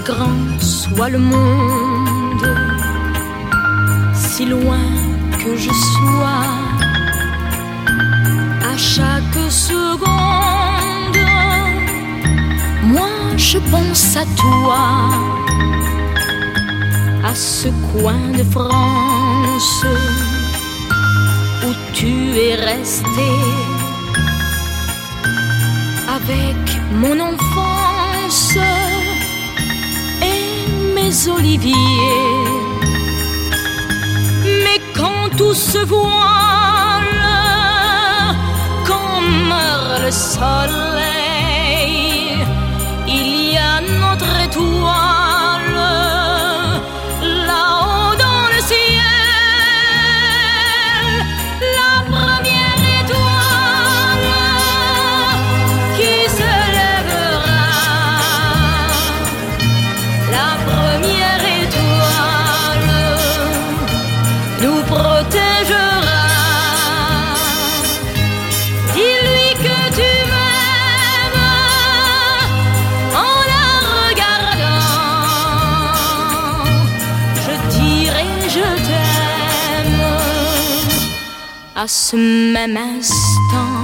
grand soit le monde, si loin que je sois, à chaque seconde, moi je pense à toi, à ce coin de France où tu es resté, avec mon enfance et mes oliviers. Mais quand tout se voile, quand meurt le soleil, il y a notre étoile là-haut dans le ciel, la première étoile qui se lèvera, la première étoile nous protégera. Dis-lui que tu m'aimes en la regardant. Je dirai je t'aime à ce même instant.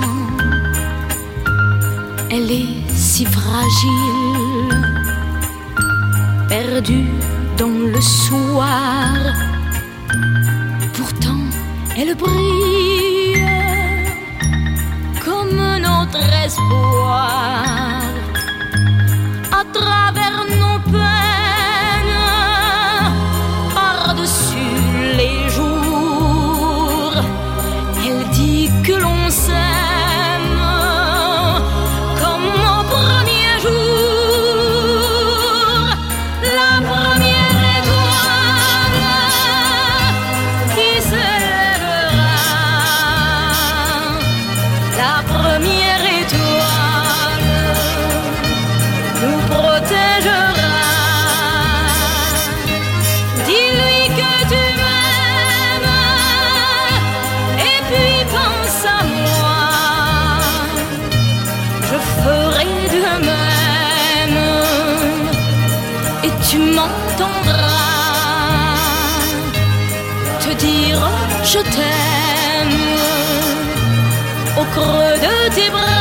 Elle est si fragile, perdue dans le soir. Pourtant, elle brille comme notre espoir. À travers nos peines, par-dessus les jours, elle dit que l'on s'aime comme au premier jour. La première étoile qui se lèvera, la première étoile nous protégera. Dis-lui que tu m'aimes et puis pense à moi. Je ferai de même et tu m'entendras te dire je t'aime au creux de tes bras.